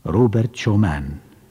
روبرت شومان.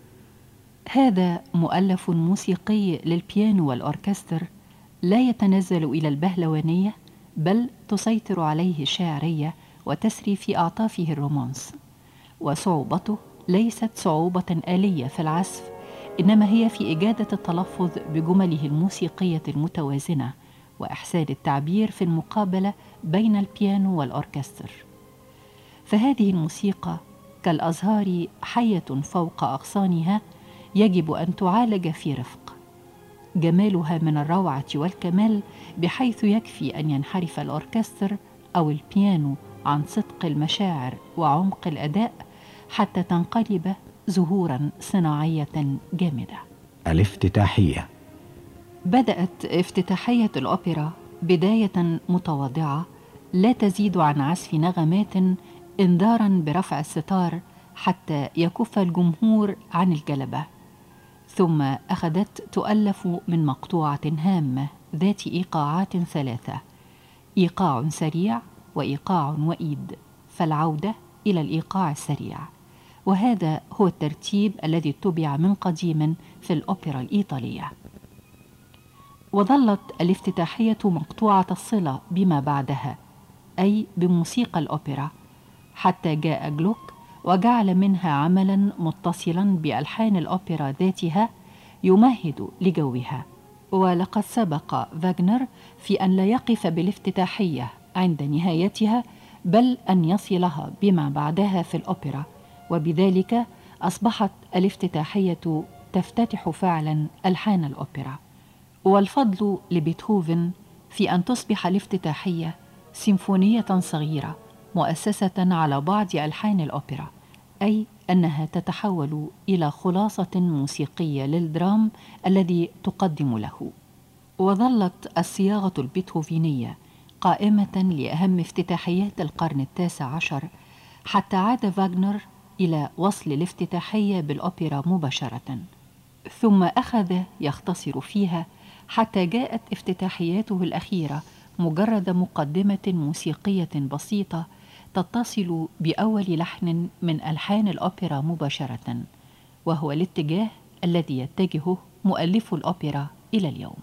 هذا مؤلف موسيقي للبيانو والأوركستر لا يتنزل إلى البهلوانية، بل تسيطر عليه الشاعرية وتسري في أعطافه الرومانس. وصعوبته ليست صعوبة آلية في العزف، إنما هي في إجادة التلفظ بجمله الموسيقية المتوازنة وإحسان التعبير في المقابلة بين البيانو والأوركستر. فهذه الموسيقى كالأزهار حية فوق أغصانها، يجب أن تعالج في رفق. جمالها من الروعة والكمال بحيث يكفي أن ينحرف الأوركستر أو البيانو عن صدق المشاعر وعمق الأداء حتى تنقلب زهورا صناعية جامدة. الافتتاحية. بدأت افتتاحية الأوبرا بداية متواضعة لا تزيد عن عزف نغمات إنذارا برفع الستار حتى يكف الجمهور عن الجلبة، ثم أخذت تؤلف من مقطوعة هامة ذات إيقاعات ثلاثة: إيقاع سريع وإيقاع وإيد، فالعودة إلى الإيقاع السريع. وهذا هو الترتيب الذي اتبع من قديم في الأوبرا الإيطالية. وظلت الافتتاحية مقطوعة الصلة بما بعدها، أي بموسيقى الأوبرا، حتى جاء جلوك وجعل منها عملا متصلا بألحان الأوبرا ذاتها يمهد لجوها. ولقد سبق فاغنر في أن لا يقف بالافتتاحية عند نهايتها، بل أن يصلها بما بعدها في الأوبرا، وبذلك أصبحت الافتتاحية تفتتح فعلا ألحان الأوبرا. والفضل لبيتهوفن في أن تصبح الافتتاحية سيمفونية صغيرة مؤسسة على بعض ألحان الأوبرا، أي أنها تتحول إلى خلاصة موسيقية للدرام الذي تقدم له. وظلت الصياغة البيتهوفينية قائمة لأهم افتتاحيات القرن التاسع عشر، حتى عاد فاغنر إلى وصل الافتتاحية بالأوبرا مباشرة، ثم أخذ يختصر فيها حتى جاءت افتتاحياته الأخيرة مجرد مقدمة موسيقية بسيطة تتصل بأول لحن من ألحان الأوبرا مباشرة، وهو الاتجاه الذي يتجهه مؤلف الأوبرا إلى اليوم.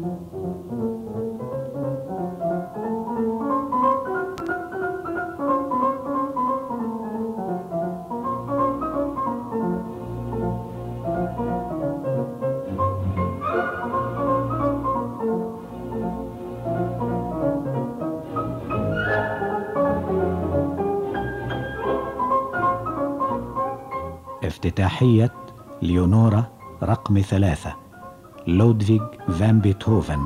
افتتاحية ليونورا رقم 3 لودفيغ فان بيتهوفن.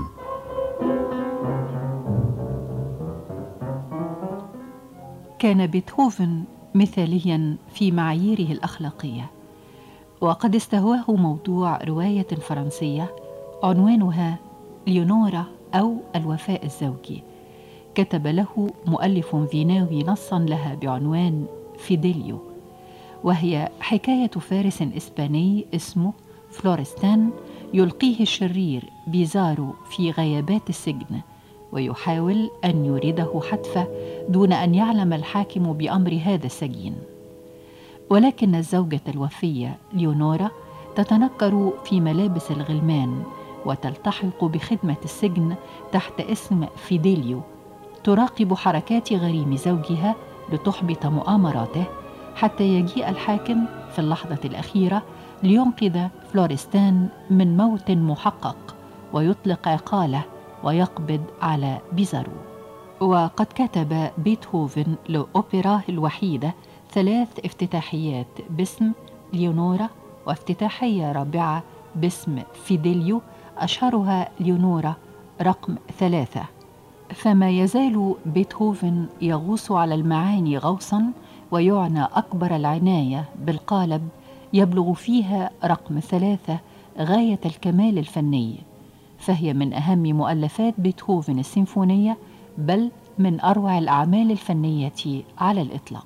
كان بيتهوفن مثاليا في معاييره الأخلاقية، وقد استهواه موضوع رواية فرنسية عنوانها ليونورا أو الوفاء الزوجي. كتب له مؤلف فيناوي نصا لها بعنوان فيديليو، وهي حكاية فارس إسباني اسمه فلورستان يلقيه الشرير بيزارو في غيابات السجن، ويحاول أن يورده حتفه دون أن يعلم الحاكم بأمر هذا السجين. ولكن الزوجة الوفية ليونورا تتنكر في ملابس الغلمان وتلتحق بخدمة السجن تحت اسم فيديليو، تراقب حركات غريم زوجها لتحبط مؤامراته، حتى يجيء الحاكم في اللحظة الأخيرة لينقذ فلورستان من موت محقق ويطلق عقاله ويقبض على بيزارو. وقد كتب بيتهوفن لأوبراه الوحيدة 3 افتتاحيات باسم ليونورا، وافتتاحية رابعة باسم فيديليو أشهرها ليونورا رقم 3. فما يزال بيتهوفن يغوص على المعاني غوصا، ويعنى أكبر العناية بالقالب يبلغ فيها رقم 3 غاية الكمال الفني، فهي من أهم مؤلفات بيتهوفن السيمفونية، بل من أروع الأعمال الفنية على الإطلاق.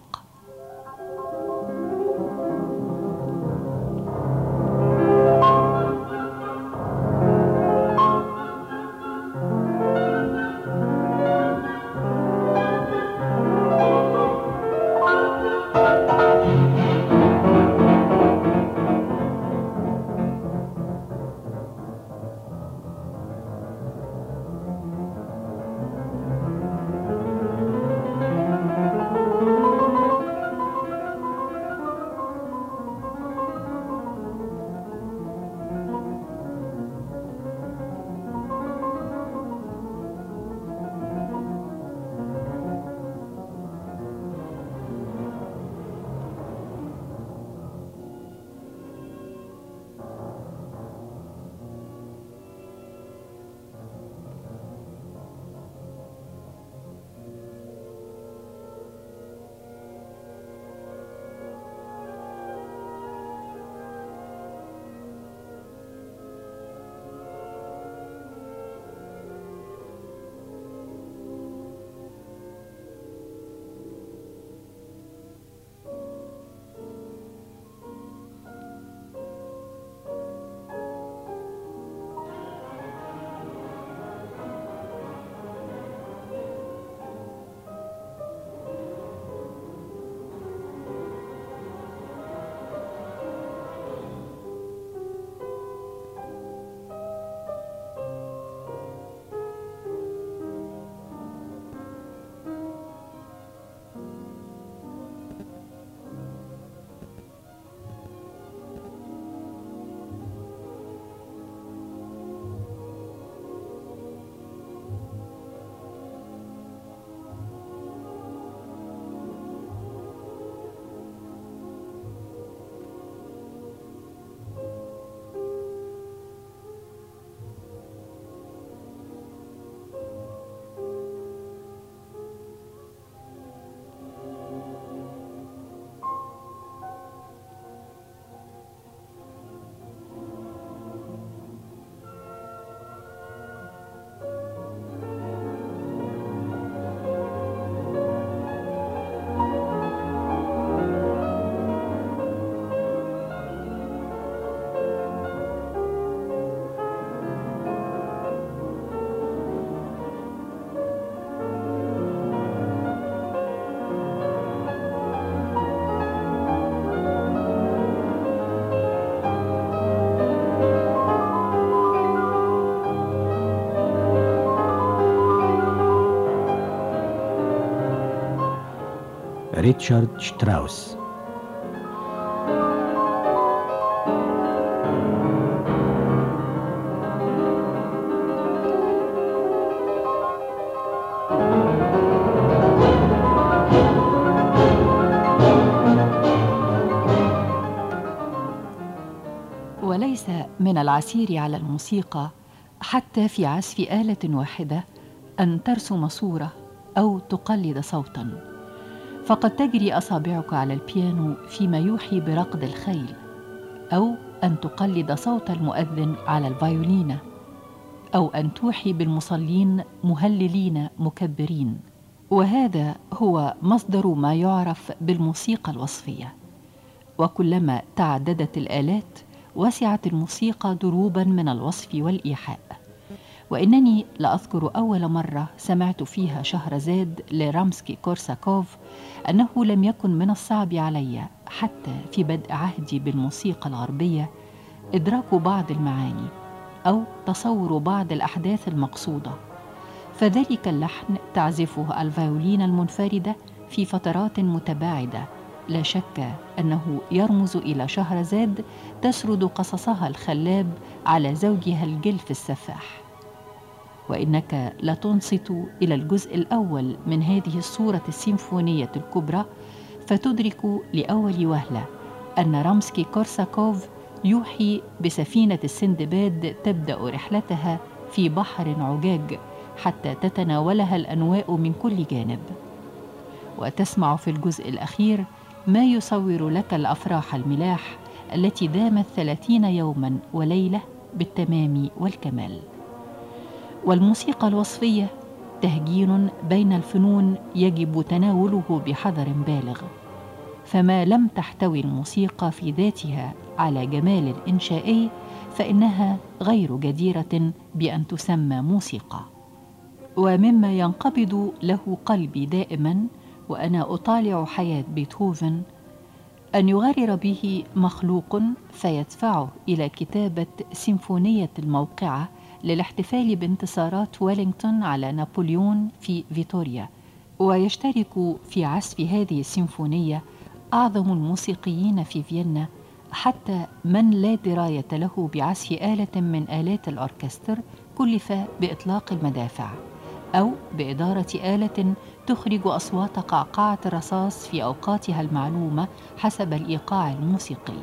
ريتشارد شتراوس. وليس من العسير على الموسيقى حتى في عزف آلة واحدة أن ترسم صورة أو تقلد صوتا، فقد تجري أصابعك على البيانو فيما يوحي بركض الخيل، أو أن تقلد صوت المؤذن على الفيولينا، أو أن توحي بالمصلين مهللين مكبرين. وهذا هو مصدر ما يعرف بالموسيقى الوصفية. وكلما تعددت الآلات وسعت الموسيقى دروبا من الوصف والإيحاء. وإنني لأذكر أول مرة سمعت فيها شهرزاد لرامسكي كورساكوف أنه لم يكن من الصعب علي حتى في بدء عهدي بالموسيقى الغربية إدراك بعض المعاني أو تصور بعض الأحداث المقصودة، فذلك اللحن تعزفه الفيولين المنفردة في فترات متباعدة، لا شك أنه يرمز إلى شهرزاد تسرد قصصها الخلاب على زوجها الجلف السفاح. وإنك لتنصت إلى الجزء الأول من هذه الصورة السيمفونية الكبرى فتدرك لأول وهلة أن رامسكي كورساكوف يوحي بسفينة السندباد تبدأ رحلتها في بحر عجاج حتى تتناولها الأنواء من كل جانب، وتسمع في الجزء الأخير ما يصور لك الأفراح الملاح التي دامت 30 يوما وليلة بالتمام والكمال. والموسيقى الوصفية تهجين بين الفنون يجب تناوله بحذر بالغ، فما لم تحتوي الموسيقى في ذاتها على جمال إنشائي فإنها غير جديرة بأن تسمى موسيقى. ومما ينقبض له قلبي دائما وأنا أطالع حياة بيتهوفن أن يغرر به مخلوق فيدفعه إلى كتابة سيمفونية الموقعة للاحتفال بانتصارات ويلينغتون على نابليون في فيتوريا، ويشترك في عزف هذه السيمفونية أعظم الموسيقيين في فيينا، حتى من لا دراية له بعزف آلة من آلات الأوركستر كلف بإطلاق المدافع أو بإدارة آلة تخرج أصوات قعقعة الرصاص في أوقاتها المعلومة حسب الإيقاع الموسيقي.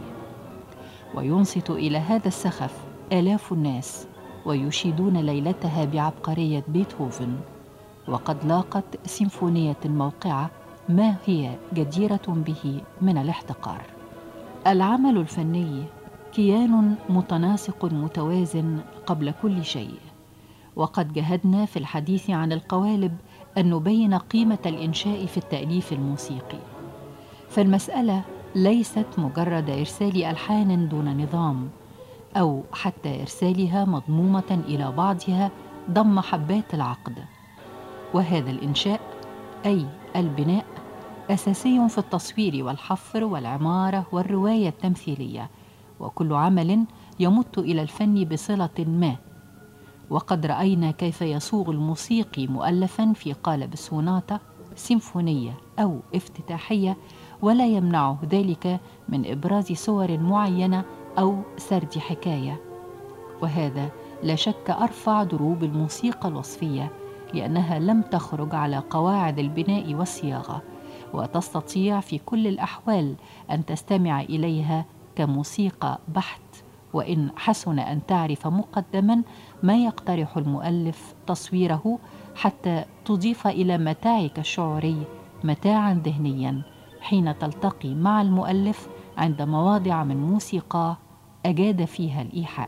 وينصت إلى هذا السخف آلاف الناس ويشيدون ليلتها بعبقرية بيتهوفن، وقد لاقت سيمفونية الموقعة ما هي جديرة به من الاحتقار. العمل الفني كيان متناسق متوازن قبل كل شيء، وقد جهدنا في الحديث عن القوالب أن نبين قيمة الإنشاء في التأليف الموسيقي، فالمسألة ليست مجرد إرسال ألحان دون نظام أو حتى إرسالها مضمومة إلى بعضها ضم حبات العقد. وهذا الإنشاء أي البناء أساسي في التصوير والحفر والعمارة والرواية التمثيلية، وكل عمل يمت إلى الفن بصلة ما. وقد رأينا كيف يصوغ الموسيقي مؤلفا في قالب السوناتا سيمفونية أو افتتاحية، ولا يمنعه ذلك من إبراز صور معينة أو سرد حكاية. وهذا لا شك أرفع دروب الموسيقى الوصفية، لأنها لم تخرج على قواعد البناء والصياغة، وتستطيع في كل الأحوال أن تستمع إليها كموسيقى بحت، وإن حسن أن تعرف مقدما ما يقترح المؤلف تصويره حتى تضيف إلى متاعك الشعوري متاعا ذهنيا حين تلتقي مع المؤلف عند مواضع من موسيقى أجاد فيها الإيحاء.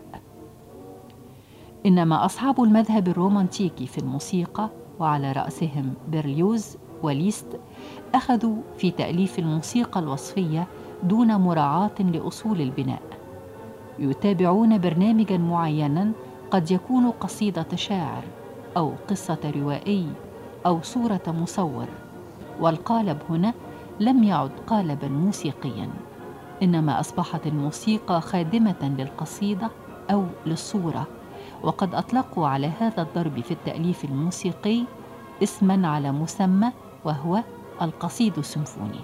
إنما أصحاب المذهب الرومانتيكي في الموسيقى وعلى رأسهم بيرليوز وليست أخذوا في تأليف الموسيقى الوصفية دون مراعاة لأصول البناء، يتابعون برنامجا معينا قد يكون قصيدة شاعر أو قصة روائي أو صورة مصور، والقالب هنا لم يعد قالبا موسيقيا، إنما أصبحت الموسيقى خادمة للقصيدة أو للصورة. وقد أطلقوا على هذا الضرب في التأليف الموسيقي اسما على مسمى، وهو القصيد السيمفوني.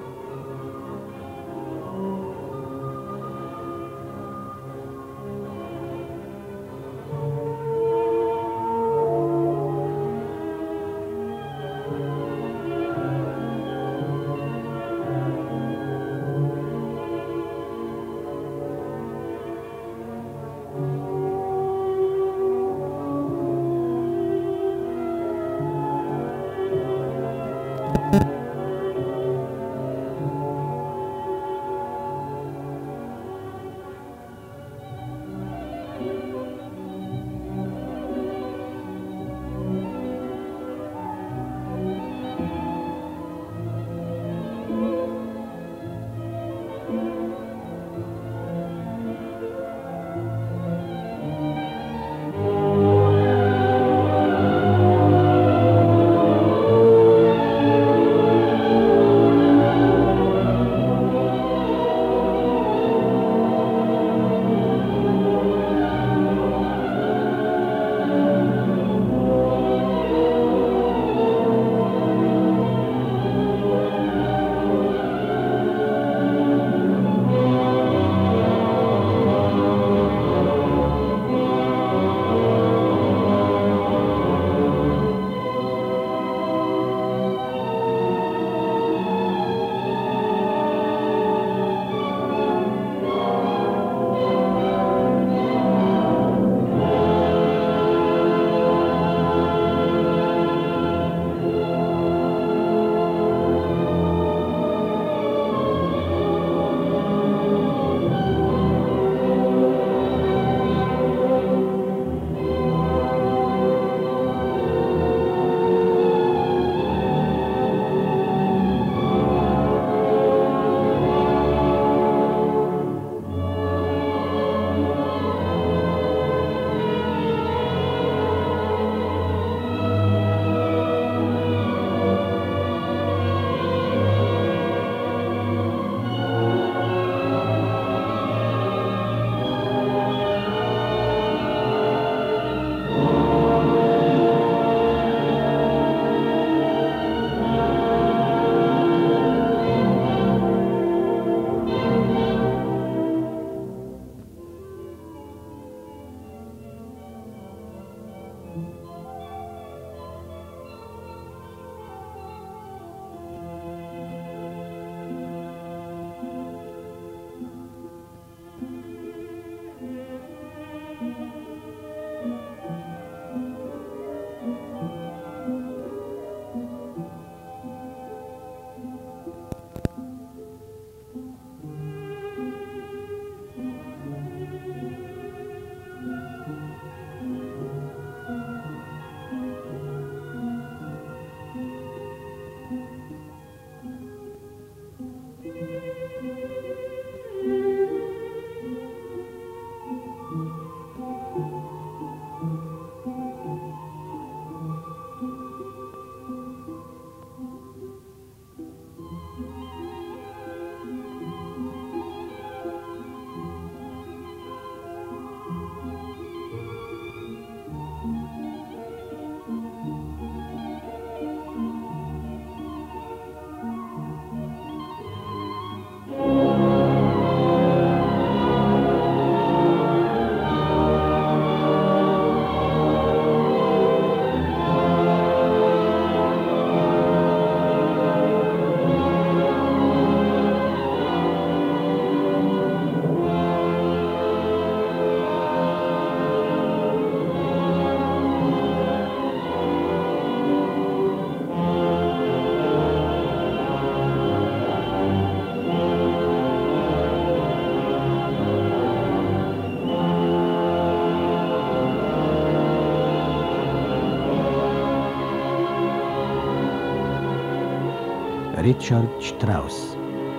ريتشارد شتراوس.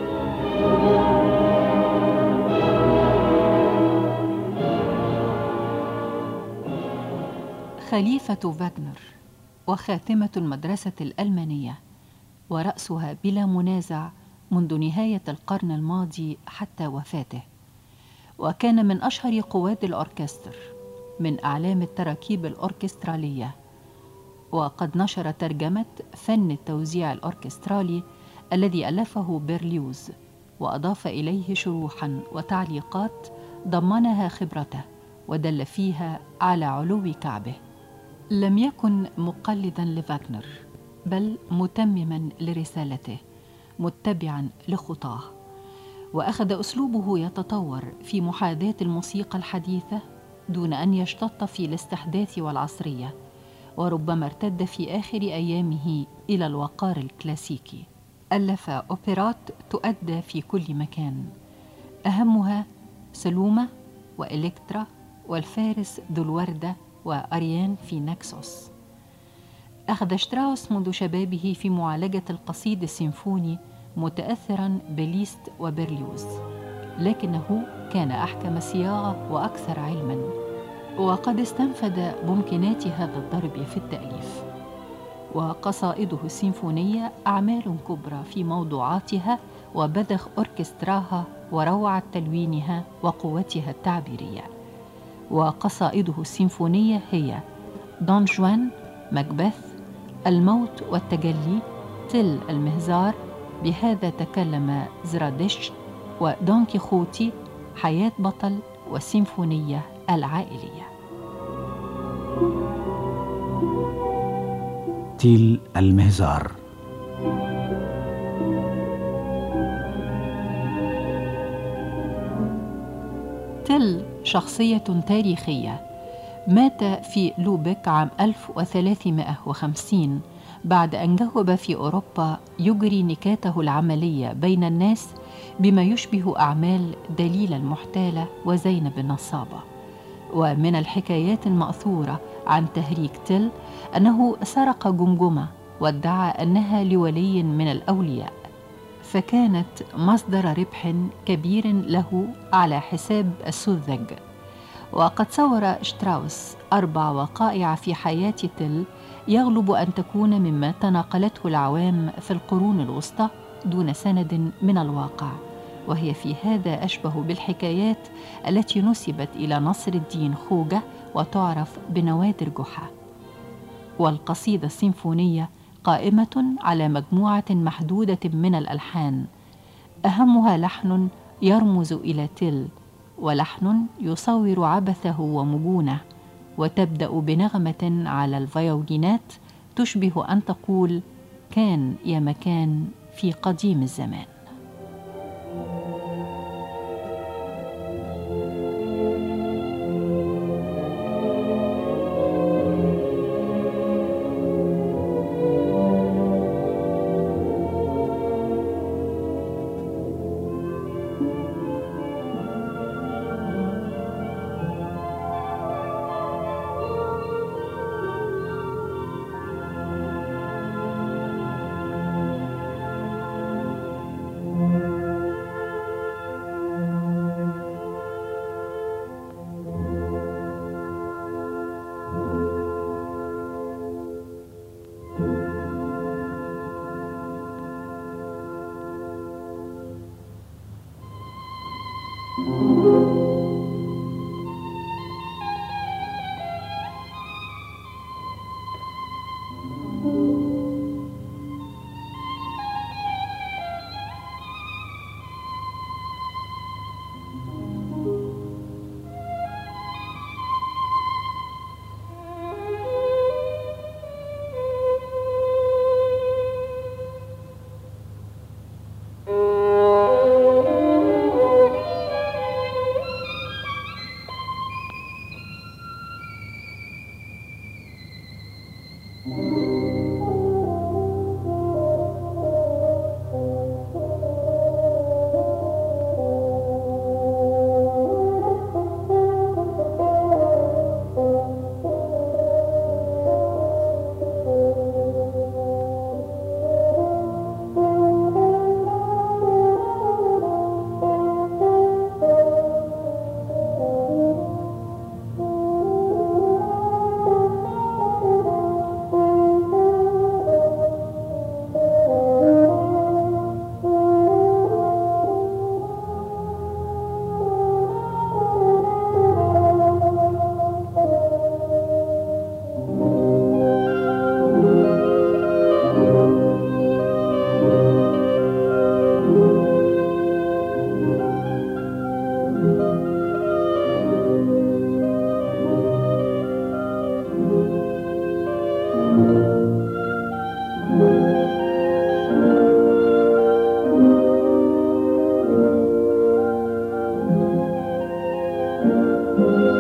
خليفة فاغنر وخاتمة المدرسة الألمانية، ورأسها بلا منازع منذ نهاية القرن الماضي حتى وفاته، وكان من أشهر قواد الأوركستر، من أعلام التراكيب الأوركسترالية، وقد نشر ترجمة فن التوزيع الأوركسترالي الذي ألفه بيرليوز، وأضاف إليه شروحاً وتعليقات ضمنها خبرته ودل فيها على علو كعبه. لم يكن مقلداً لفاغنر، بل متمماً لرسالته، متبعاً لخطاه، وأخذ أسلوبه يتطور في محاذاة الموسيقى الحديثة دون أن يشتط في الاستحداث والعصرية، وربما ارتد في آخر أيامه إلى الوقار الكلاسيكي. ألف أوبرات تؤدى في كل مكان، أهمها سلومة وإلكترا والفارس ذو الوردة وأريان في ناكسوس. أخذ شتراوس منذ شبابه في معالجة القصيد السيمفوني متأثراً بليست وبرليوز، لكنه كان أحكم صياغة وأكثر علماً، وقد استنفد ممكنات هذا الضرب في التأليف. وقصائده السيمفونية أعمال كبرى في موضوعاتها وبذخ أوركستراها وروعة تلوينها وقوتها التعبيرية. وقصائده السيمفونية هي دون جوان، مكبث، الموت والتجلي، تل المهزار، بهذا تكلم زرادشت، ودون كيخوتي، حياة بطل، والسيمفونية العائلية. تيل المهزار. تل شخصية تاريخية، مات في لوبك عام 1350 بعد أن جهب في أوروبا يجري نكاته العملية بين الناس بما يشبه أعمال دليل المحتالة وزينب النصابة. ومن الحكايات المأثورة عن تهريج تل أنه سرق جمجمة وادعى أنها لولي من الأولياء، فكانت مصدر ربح كبير له على حساب السذج. وقد صور شتراوس 4 وقائع في حياة تل يغلب أن تكون مما تناقلته العوام في القرون الوسطى دون سند من الواقع، وهي في هذا أشبه بالحكايات التي نسبت إلى نصر الدين خوجة وتعرف بنوادر جحا. والقصيدة السيمفونية قائمة على مجموعة محدودة من الألحان، أهمها لحن يرمز إلى تل، ولحن يصور عبثه ومجونه، وتبدأ بنغمة على الفيولينات تشبه أن تقول كان يا مكان في قديم الزمان.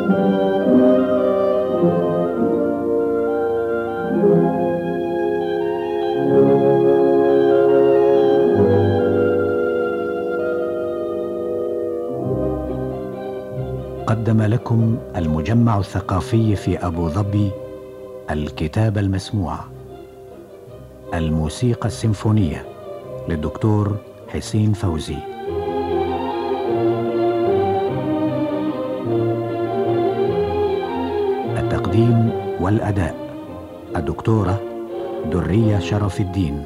قدم لكم المجمع الثقافي في أبو ظبي الكتاب المسموع، الموسيقى السيمفونية للدكتور حسين فوزي. التقديم والأداء الدكتورة درية شرف الدين.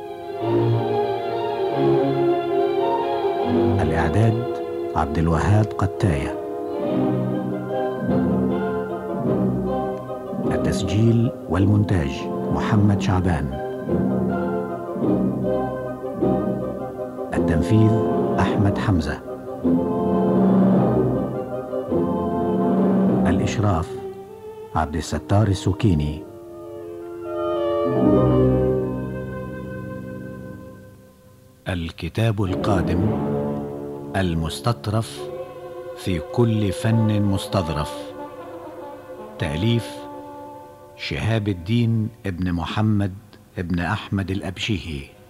الإعداد عبد الوهاب قتاية. التسجيل والمونتاج محمد شعبان. التنفيذ أحمد حمزة. الإشراف عبد الستار السكيني. الكتاب القادم: المستطرف في كل فن مستظرف. تأليف شهاب الدين ابن محمد ابن أحمد الأبشيهي.